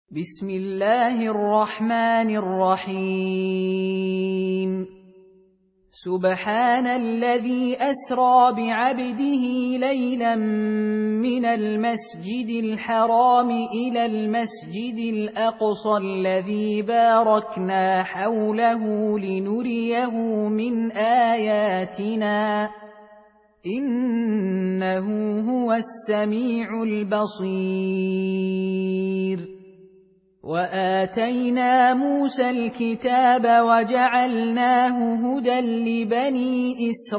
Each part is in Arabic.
بسم الله الرحمن الرحيم سبحان الذي أسرى بعبده ليلا من المسجد الحرام إلى المسجد الأقصى الذي باركنا حوله لنريه من آياتنا إنه هو السميع البصير. وآتينا موسى الكتاب وجعلناه هدى لبني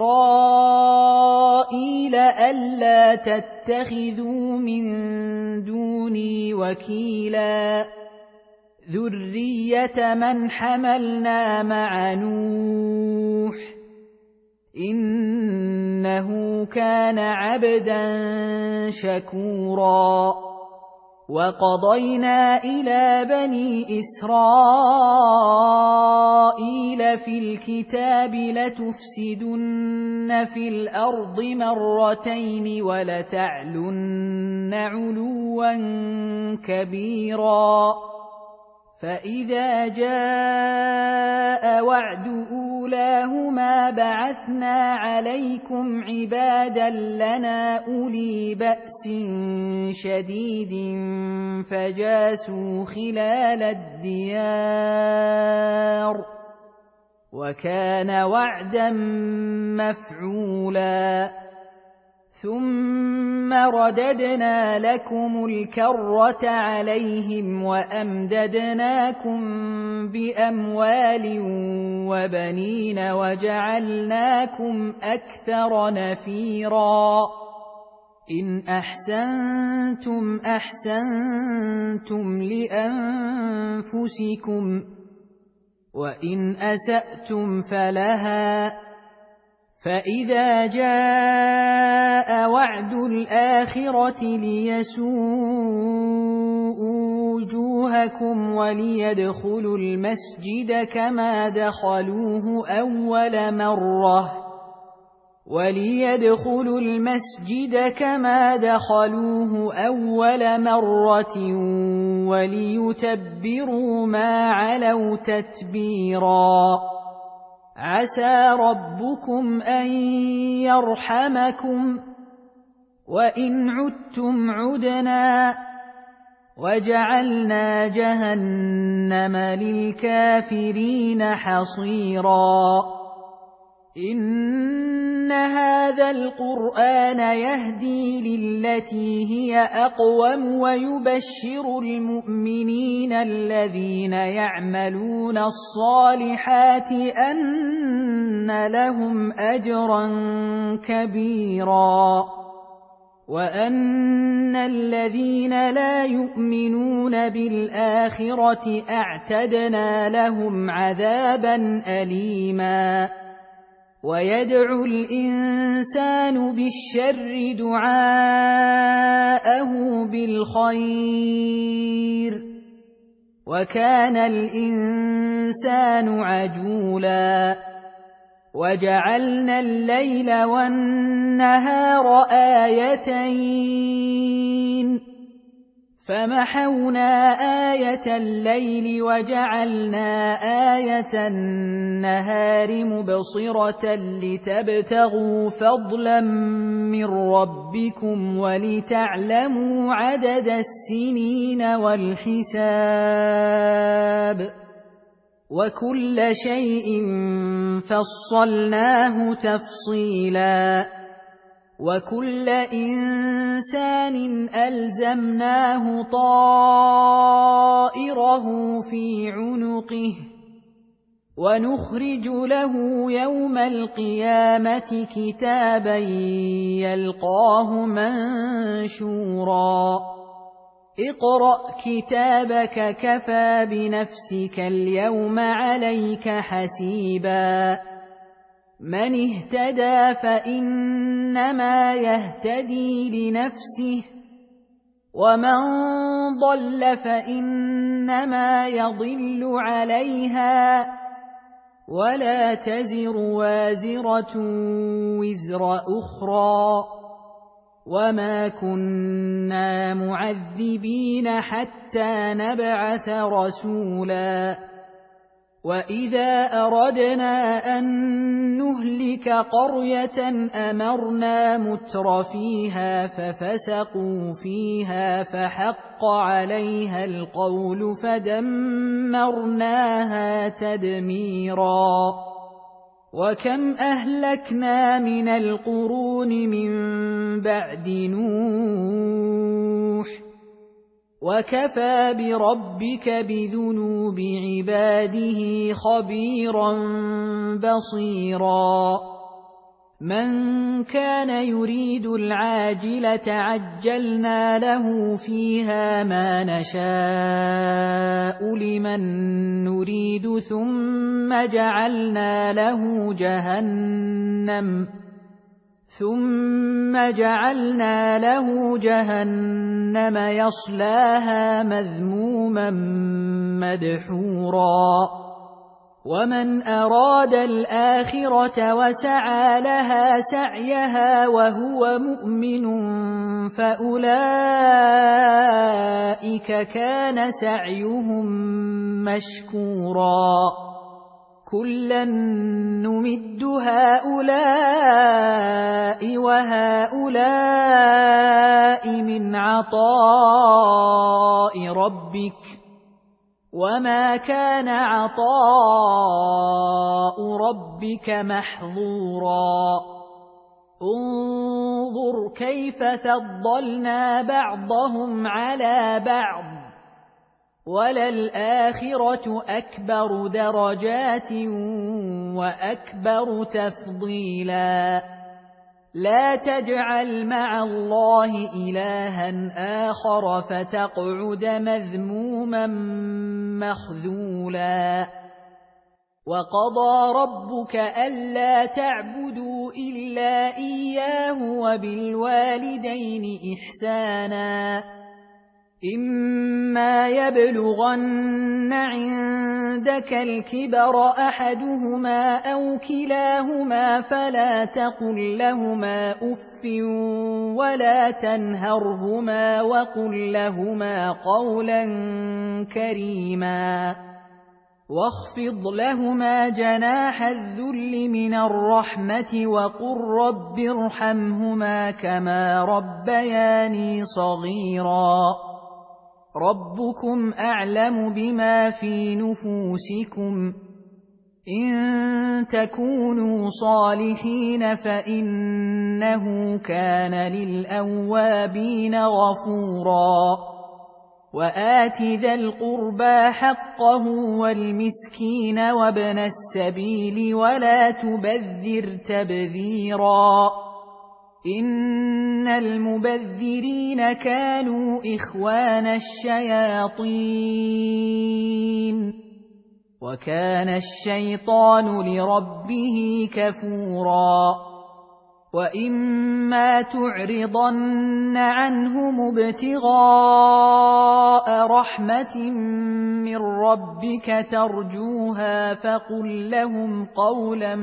إسرائيل ألا تتخذوا من دوني وكيلا ذرية من حملنا مع نوح إنه كان عبدا شكورا. وقضينا إلى بني إسرائيل في الكتاب لتفسدن في الأرض مرتين ولتعلن علوا كبيرا فإذا جاء وعد أولاهما بعثنا عليكم عبادا لنا أولي بأس شديد فجاسوا خلال الديار وكان وعدا مفعولا. ثم رددنا لكم الكرة عليهم وأمددناكم بأموال وبنين وجعلناكم أكثر نفيرا. إن أحسنتم أحسنتم لأنفسكم وإن أسأتم فلها فإذا جاء وعد الآخرة ليسوءوا وجوهكم وليدخلوا المسجد كما دخلوه أول مرة وليتبروا ما علوا تتبيرا. عسى ربكم أن يرحمكم وإن عدتم عدنا وجعلنا جهنم للكافرين حصيرا. إن هذا القرآن يهدي للتي هي أقوم ويبشر المؤمنين الذين يعملون الصالحات أن لهم أجرا كبيرا وأن الذين لا يؤمنون بالآخرة أعتدنا لهم عذابا أليما. ويدعو الإنسان بالشر دعاءه بالخير وكان الإنسان عجولا. وجعلنا الليل والنهار آيتين فمحونا آية الليل وجعلنا آية النهار مبصرة لتبتغوا فضلا من ربكم ولتعلموا عدد السنين والحساب وكل شيء فصلناه تفصيلا. وكل إنسان ألزمناه طائره في عنقه ونخرج له يوم القيامة كتابا يلقاه منشورا. اقرأ كتابك كفى بنفسك اليوم عليك حسيبا. من اهتدى فإنما يهتدي لنفسه ومن ضل فإنما يضل عليها ولا تزر وازرة وزر أخرى وما كنا معذبين حتى نبعث رسولا وإذا أردنا أن نهلك قرية أمرنا مترفيها ففسقوا فيها فحق عليها القول فدمرناها تدميرا وكم أهلكنا من القرون من بعد نوح وكفى بربك بذنوب عباده خبيرا بصيرا من كان يريد العاجلة عجلنا له فيها ما نشاء لمن نريد ثم جعلنا له جهنم يصلاها مذموما مدحورا ومن أراد الآخرة وسعى لها سعيها وهو مؤمن فأولئك كان سعيهم مشكورا كلا نمد هؤلاء وهؤلاء من عطاء ربك وما كان عطاء ربك محظورا انظر كيف فضلنا بعضهم على بعض وللآخرة أكبر درجات وأكبر تفضيلا لا تجعل مع الله إلها آخر فتقعد مذموما مخذولا وقضى ربك ألا تعبدوا إلا إياه وبالوالدين إحسانا إما يبلغن عندك الكبر أحدهما أو كلاهما فلا تقل لهما أف ولا تنهرهما وقل لهما قولا كريما واخفض لهما جناح الذل من الرحمة وقل رب ارحمهما كما ربياني صغيرا ربكم أعلم بما في نفوسكم إن تكونوا صالحين فإنه كان للأوابين غفورا وآت ذا القربى حقه والمسكين وابن السبيل ولا تبذر تبذيرا إن المبذرين كانوا إخوان الشياطين وكان الشيطان لربه كفورا وإما تعرضن عنهم ابتغاء رحمة من ربك ترجوها فقل لهم قولا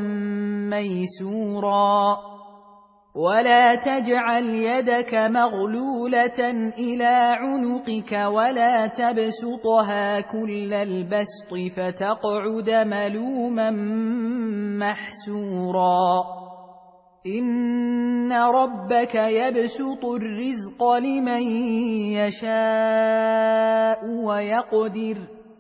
ميسورا ولا تجعل يدك مغلولة إلى عنقك ولا تبسطها كل البسط فتقعد ملوما محسورا إن ربك يبسط الرزق لمن يشاء ويقدر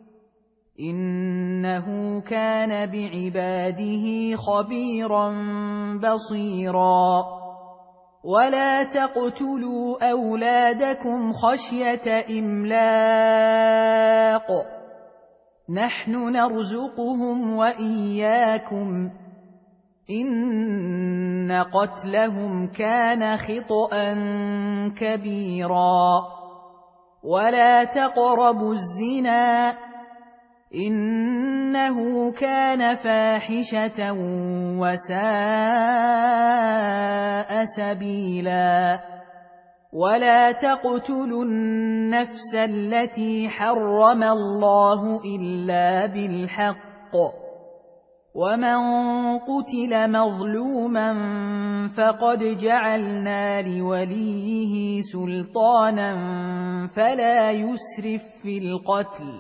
إنه كان بعباده خبيرا بصيرا ولا تقتلوا أولادكم خشية إملاق نحن نرزقهم وإياكم إن قتلهم كان خطأ كبيرا ولا تقربوا الزنا إنه كان فاحشة وساء سبيلا ولا تقتلوا النفس التي حرم الله إلا بالحق ومن قتل مظلوما فقد جعلنا لوليه سلطانا فلا يسرف في القتل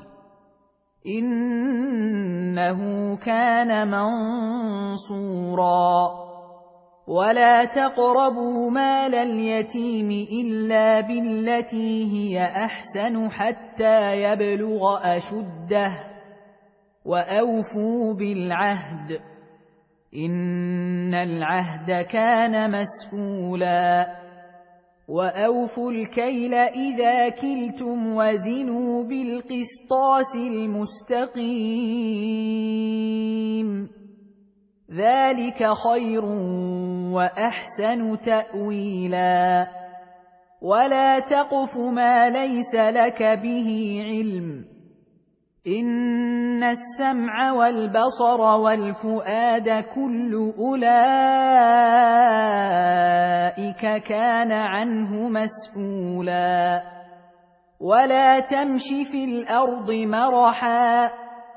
إنه كان منصورا ولا تقربوا مال اليتيم إلا بالتي هي أحسن حتى يبلغ أشده وأوفوا بالعهد إن العهد كان مسؤولا وأوفوا الكيل إذا كلتم وزنوا بالقسطاس المستقيم ذلك خير وأحسن تأويلا ولا تقف ما ليس لك به علم إن السمع والبصر والفؤاد كل أولئك كان عنه مسؤولا ولا تمش في الأرض مرحا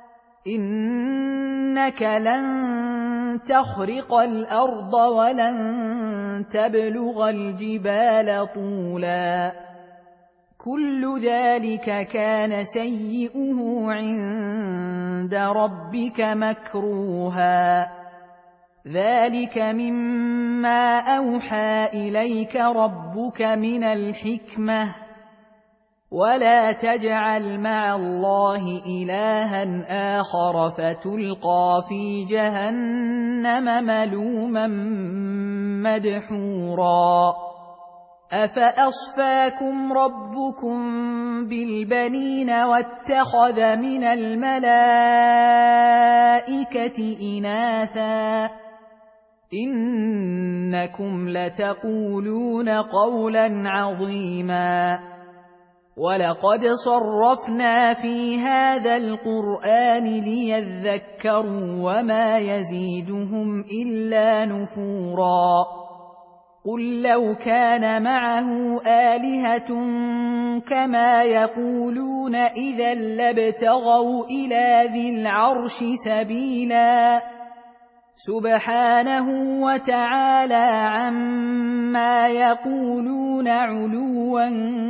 إنك لن تخرق الأرض ولن تبلغ الجبال طولا كل ذلك كان سيئه عند ربك مكروها ذلك مما أوحى إليك ربك من الحكمة ولا تجعل مع الله إلها آخر فتلقى في جهنم ملوما مدحورا أفأصفاكم ربكم بالبنين واتخذ من الملائكة إناثا إنكم لتقولون قولا عظيما ولقد صرفنا في هذا القرآن ليذكروا وما يزيدهم إلا نفورا قل لو كان معه آلهة كما يقولون إذا لابتغوا إلى ذي العرش سبيلا سبحانه وتعالى عما يقولون علوا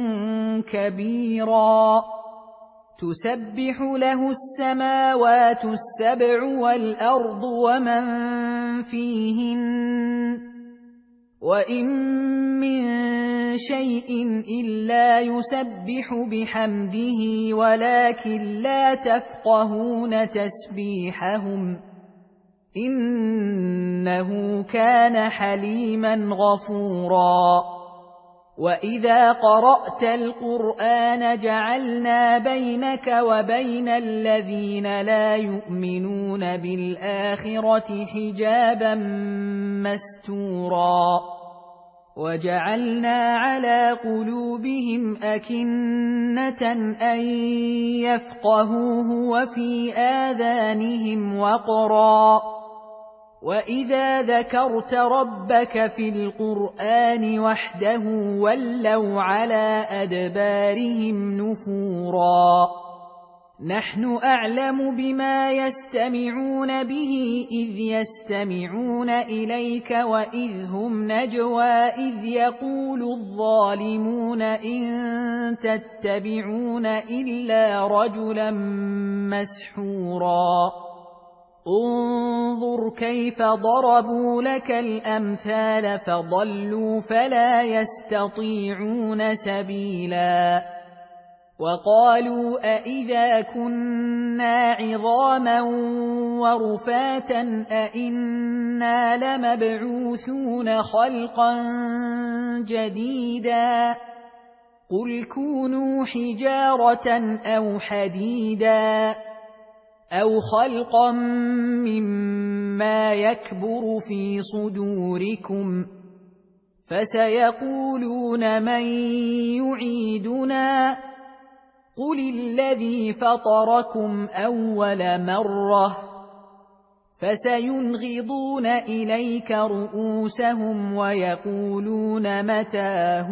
كبيرا تسبح له السماوات السبع والأرض ومن فيهن وإن من شيء إلا يسبح بحمده ولكن لا تفقهون تسبيحهم إنه كان حليما غفورا وإذا قرأت القرآن جعلنا بينك وبين الذين لا يؤمنون بالآخرة حجابا مستورا وجعلنا على قلوبهم أكنة أن يفقهوه وفي آذانهم وقرا وإذا ذكرت ربك في القرآن وحده ولوا على أدبارهم نفورا نحن أعلم بما يستمعون به إذ يستمعون إليك وإذ هم نجوى إذ يقول الظالمون إن تتبعون إلا رجلا مسحورا انظر كيف ضربوا لك الأمثال فضلوا فلا يستطيعون سبيلا وقالوا أإذا كنا عظاما ورفاتا أإنا لمبعوثون خلقا جديدا قل كونوا حجارة أو حديدا أو خلقا مما يكبر في صدوركم فسيقولون من يعيدنا قل الذي فطركم أول مرة فسينغضون إليك رؤوسهم ويقولون متاه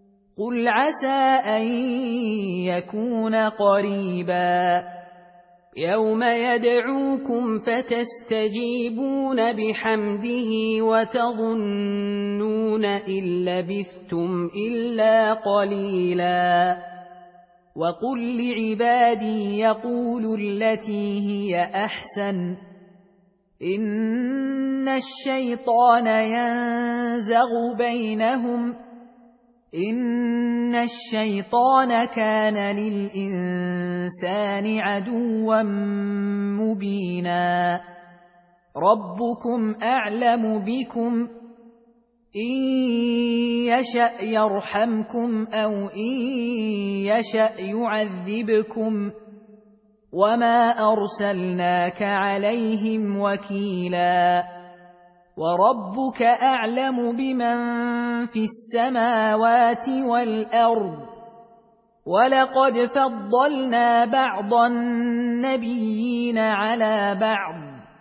قل عسى أن يكون قريبا يوم يدعوكم فتستجيبون بحمده وتظنون إن لبثتم إلا قليلا وقل لعبادي يقولوا التي هي أحسن إن الشيطان ينزغ بينهم إن الشيطان كان للإنسان عدوا مبينا ربكم أعلم بكم إن يشأ يرحمكم أو إن يشأ يعذبكم وما أرسلناك عليهم وكيلا وربك أعلم بمن في السماوات والأرض ولقد فضلنا بعض النبيين على بعض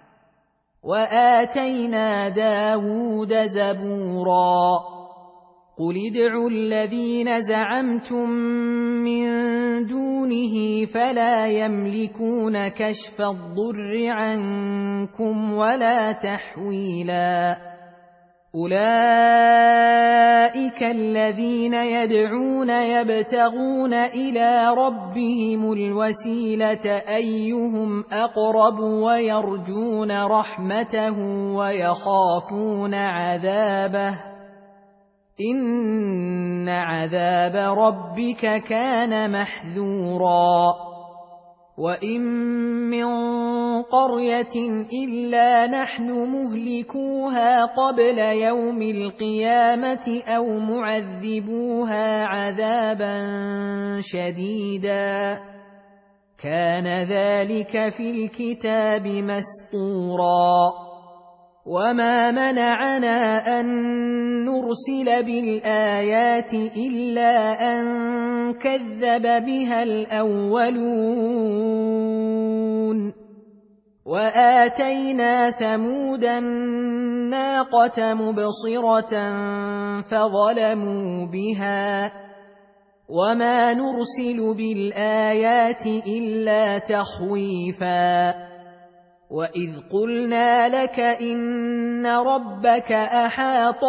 وآتينا داود زبورا قل ادعوا الذين زعمتم من دونه فلا يملكون كشف الضر عنكم ولا تحويلا أولئك الذين يدعون يبتغون إلى ربهم الوسيلة أيهم أقرب ويرجون رحمته ويخافون عذابه إن عذاب ربك كان محذورا وإن من قرية إلا نحن مهلكوها قبل يوم القيامة أو معذبوها عذابا شديدا كان ذلك في الكتاب مسطورا وما منعنا أن نرسل بالآيات إلا أن كذب بها الأولون وآتينا ثمود الناقة مبصرة فظلموا بها وما نرسل بالآيات إلا تخويفا وإذ قلنا لك إن ربك أحاط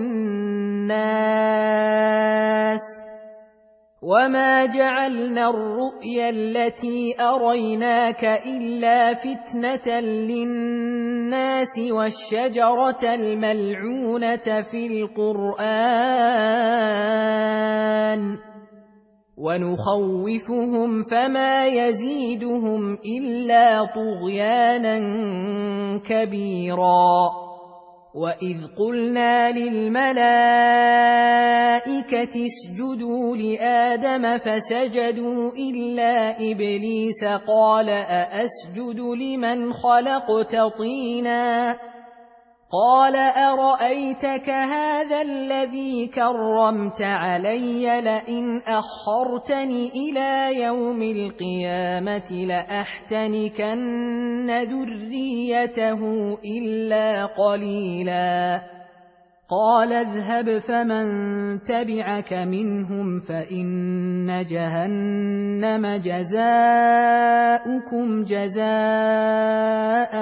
بالناس وما جعلنا الرؤيا التي أريناك إلا فتنة للناس والشجرة الملعونة في القرآن ونخوفهم فما يزيدهم إلا طغيانا كبيرا وإذ قلنا للملائكة اسجدوا لآدم فسجدوا إلا إبليس قال أأسجد لمن خلقت طينا قال أرأيتك هذا الذي كرمت علي لئن أخرتني إلى يوم القيامة لأحتنكن ذريته إلا قليلا قال اذهب فمن تبعك منهم فإن جهنم جزاؤكم جزاء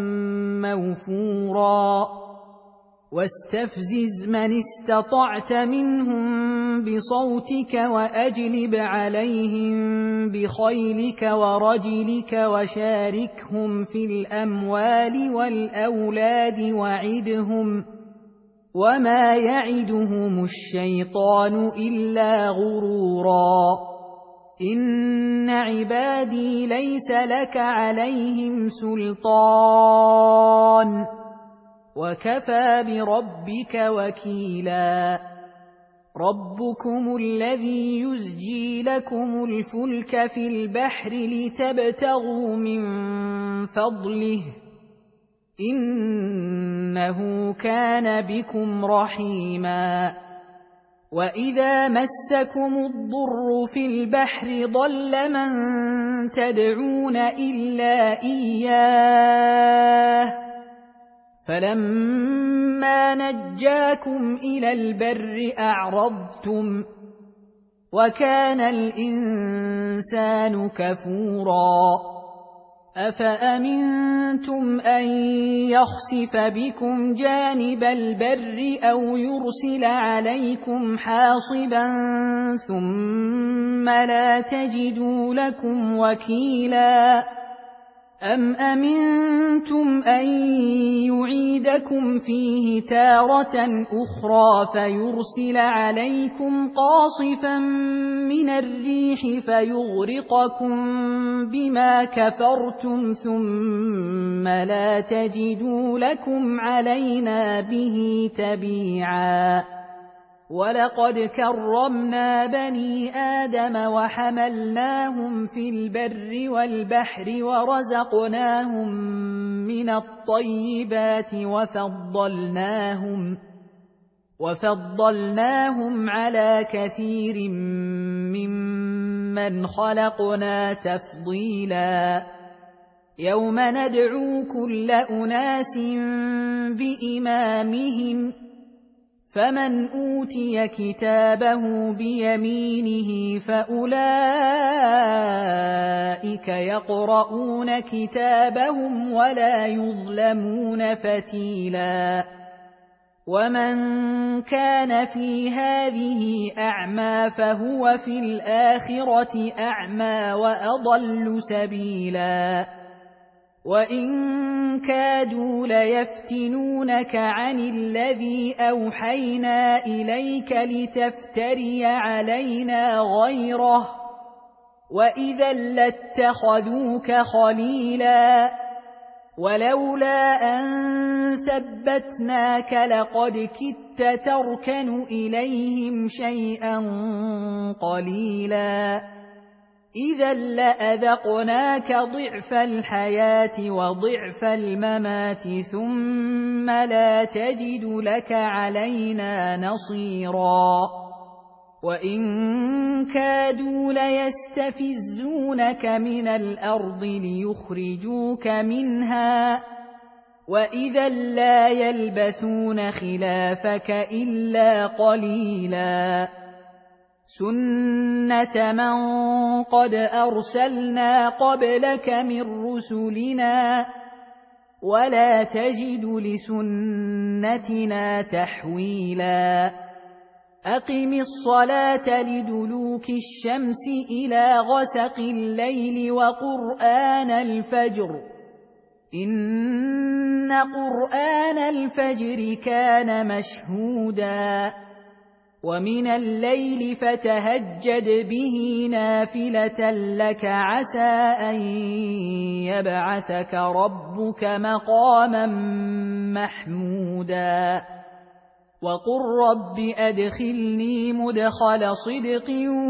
موفورا واستفزز من استطعت منهم بصوتك وأجلب عليهم بخيلك ورجلك وشاركهم في الأموال والأولاد وعدهم وما يعدهم الشيطان إلا غرورا إن عبادي ليس لك عليهم سلطان وكفى بربك وكيلا ربكم الذي يزجي لكم الفلك في البحر لتبتغوا من فضله إنه كان بكم رحيما وإذا مسكم الضر في البحر ضل من تدعون إلا إياه فلما نجاكم إلى البر أعرضتم وكان الإنسان كفورا أفأمنتم أن يخسف بكم جانب البر أو يرسل عليكم حاصبا ثم لا تجدوا لكم وكيلا أم أمنتم أن يعيدكم فيه تارة أخرى فيرسل عليكم قاصفا من الريح فيغرقكم بما كفرتم ثم لا تجدوا لكم علينا به تبيعا ولقد كرمنا بني آدم وحملناهم في البر والبحر ورزقناهم من الطيبات وفضلناهم على كثير ممن خلقنا تفضيلا يوم ندعو كل أناس بإمامهم فمن أوتي كتابه بيمينه فأولئك يقرؤون كتابهم ولا يظلمون فتيلا ومن كان في هذه أعمى فهو في الآخرة أعمى وأضل سبيلا وإن كادوا ليفتنونك عن الذي أوحينا إليك لتفتري علينا غيره وإذا لاتخذوك خليلا ولولا أن ثبتناك لقد كدت تركن إليهم شيئا قليلا إذا لأذقناك ضعف الحياة وضعف الممات ثم لا تجد لك علينا نصيرا وإن كادوا ليستفزونك من الأرض ليخرجوك منها وإذا لا يلبثون خلافك إلا قليلا سنة من قد أرسلنا قبلك من رسلنا ولا تجد لسنتنا تحويلا أقم الصلاة لدلوك الشمس إلى غسق الليل وقرآن الفجر إن قرآن الفجر كان مشهودا ومن الليل فتهجد به نافلة لك عسى أن يبعثك ربك مقاما محمودا وقل رب أدخلني مدخل صدق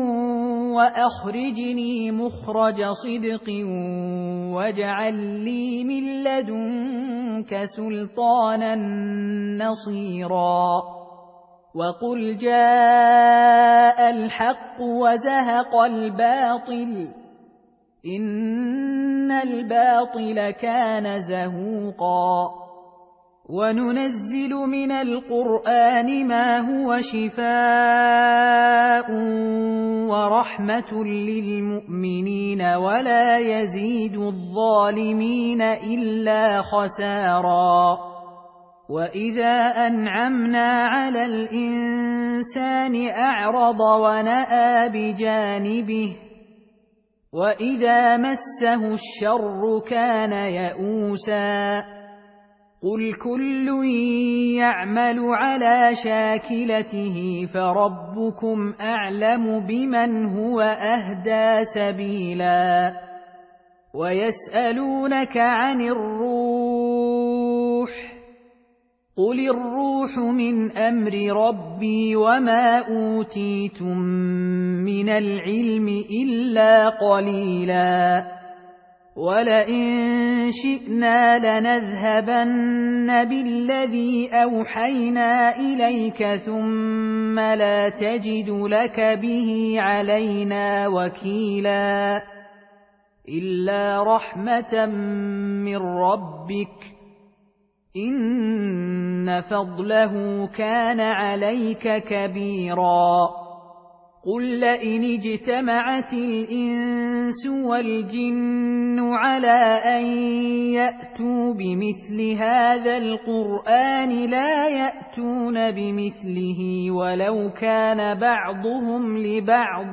وأخرجني مخرج صدق واجعل لي من لدنك سلطانا نصيرا وقل جاء الحق وزهق الباطل إن الباطل كان زهوقا وننزل من القرآن ما هو شفاء ورحمة للمؤمنين ولا يزيد الظالمين إلا خسارا وإذا أنعمنا على الإنسان أعرض ونأى بجانبه وإذا مسه الشر كان يئوسا قل كل يعمل على شاكلته فربكم أعلم بمن هو أهدى سبيلا ويسألونك عن الروح قل الروح من أمر ربي وما أوتيتم من العلم إلا قليلا ولئن شئنا لنذهبن بالذي أوحينا إليك ثم لا تجد لك به علينا وكيلا إلا رحمة من ربك إن فضله كان عليك كبيرا قل لئن اجتمعت الإنس والجن على أن يأتوا بمثل هذا القرآن لا يأتون بمثله ولو كان بعضهم لبعض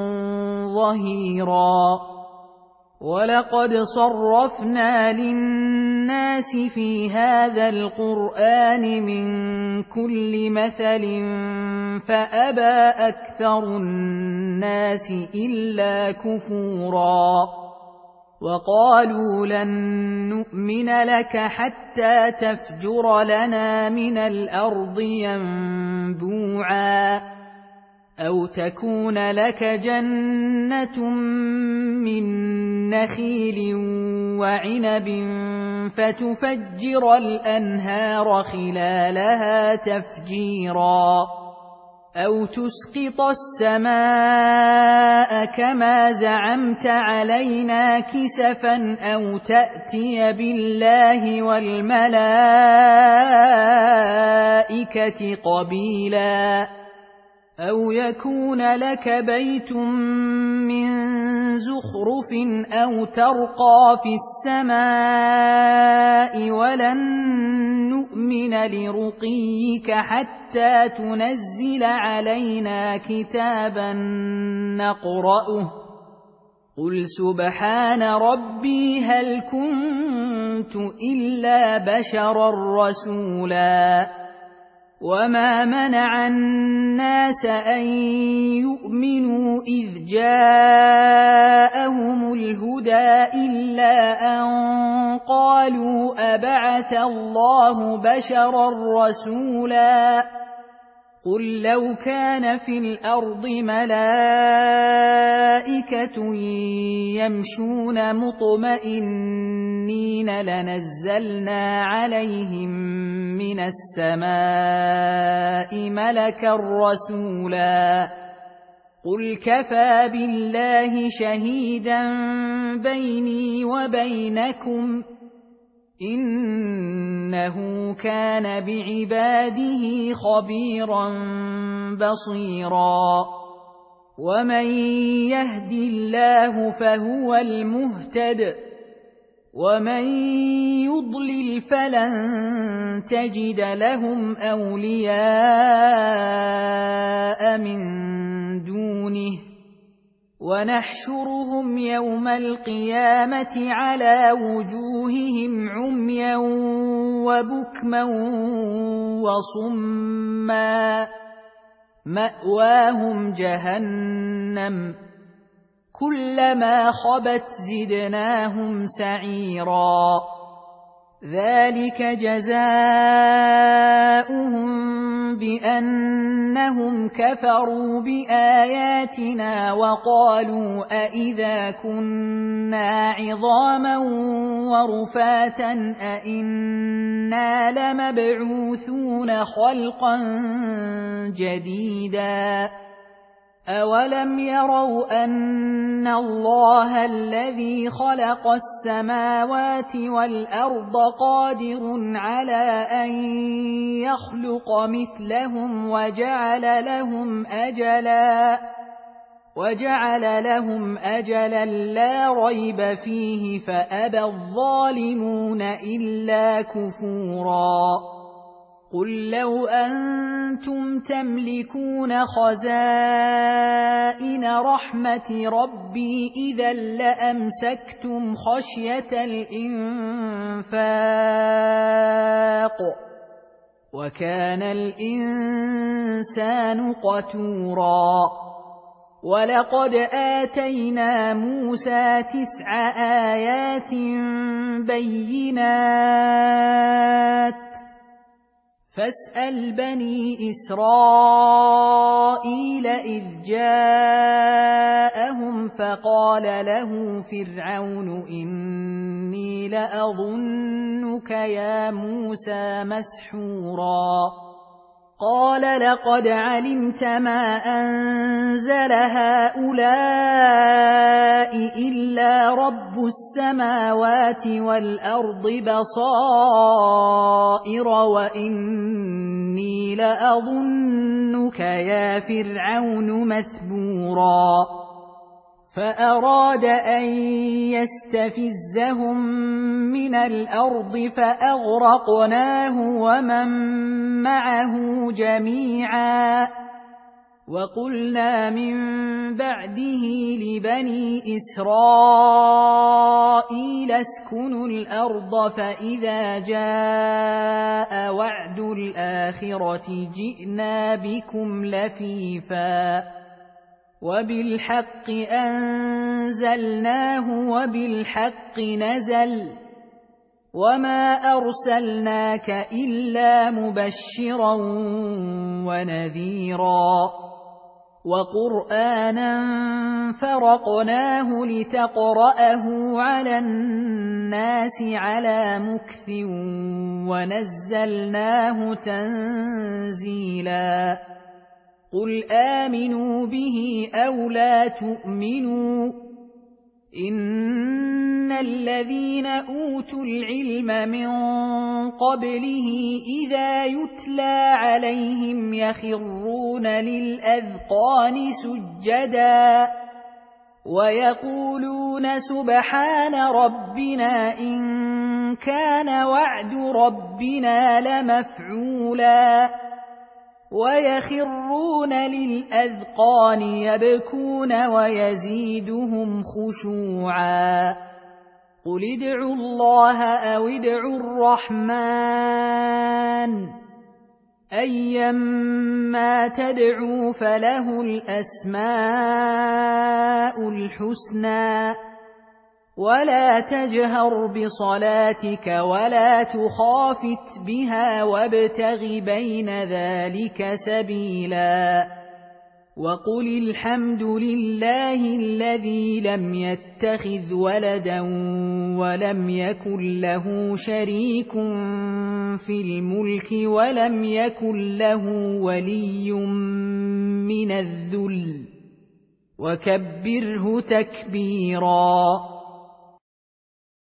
ظهيرا ولقد صرفنا للناس في هذا القرآن من كل مثل فأبى أكثر الناس إلا كفورا وقالوا لن نؤمن لك حتى تفجر لنا من الأرض ينبوعا أو تكون لك جنة من نخيل وعنب فتفجر الأنهار خلالها تفجيرا أو تسقط السماء كما زعمت علينا كسفا أو تأتي بالله والملائكة قبيلا أو يكون لك بيت من زخرف أو ترقى في السماء ولن نؤمن لرقيك حتى تنزل علينا كتابا نقرأه قل سبحان ربي هل كنت إلا بشرا رسولا وما منع الناس أن يؤمنوا إذ جاءهم الهدى إلا أن قالوا أبعث الله بشرا رسولا قل لو كان في الأرض ملائكة يمشون مطمئنين لنزلنا عليهم من السماء ملكا رسولا قل كفى بالله شهيدا بيني وبينكم إنه كان بعباده خبيرا بصيرا ومن يهد الله فهو المهتد ومن يضلل فلن تجد لهم أولياء من دونه ونحشرهم يوم القيامة على وجوههم عميا وبكما وصما مأواهم جهنم كلما خبت زدناهم سعيرا ذلك جزاؤهم بأنهم كفروا بآياتنا وقالوا أإذا كنا عظاما ورفاتا أإنا لمبعوثون خلقا جديدا أولم يروا أن الله الذي خلق السماوات والأرض قادر على أن يخلق مثلهم وجعل لهم أجلا لا ريب فيه فأبى الظالمون إلا كفورا قل لو أنتم تملكون خزائن رحمة ربي إذا لأمسكتم خشية الإنفاق وكان الإنسان قتورا ولقد آتينا موسى 9 آيات بينات فاسأل بني إسرائيل إذ جاءهم فقال له فرعون إني لأظنك يا موسى مسحورا قال لقد علمت ما أنزل هؤلاء إلا رب السماوات والأرض بصائر وإني لأظنك يا فرعون مثبورا فأراد أن يستفزهم من الأرض فأغرقناه ومن معه جميعا وقلنا من بعده لبني إسرائيل اسكنوا الأرض فإذا جاء وعد الآخرة جئنا بكم لفيفا وبالحق أنزلناه وبالحق نزل وما أرسلناك إلا مبشرا ونذيرا وقرآنا فرقناه لتقرأه على الناس على مكث ونزلناه تنزيلا قل آمنوا به أو لا تؤمنوا إن الذين أوتوا العلم من قبله إذا يتلى عليهم يخرون للأذقان سجدا ويقولون سبحان ربنا إن كان وعد ربنا لمفعولا ويخرون للأذقان يبكون ويزيدهم خشوعا قل ادعوا الله أو ادعوا الرحمن أيما تدعوا فله الأسماء الحسنى ولا تجهر بصلاتك ولا تخافت بها وابتغ بين ذلك سبيلا وقل الحمد لله الذي لم يتخذ ولدا ولم يكن له شريك في الملك ولم يكن له ولي من الذل وكبره تكبيرا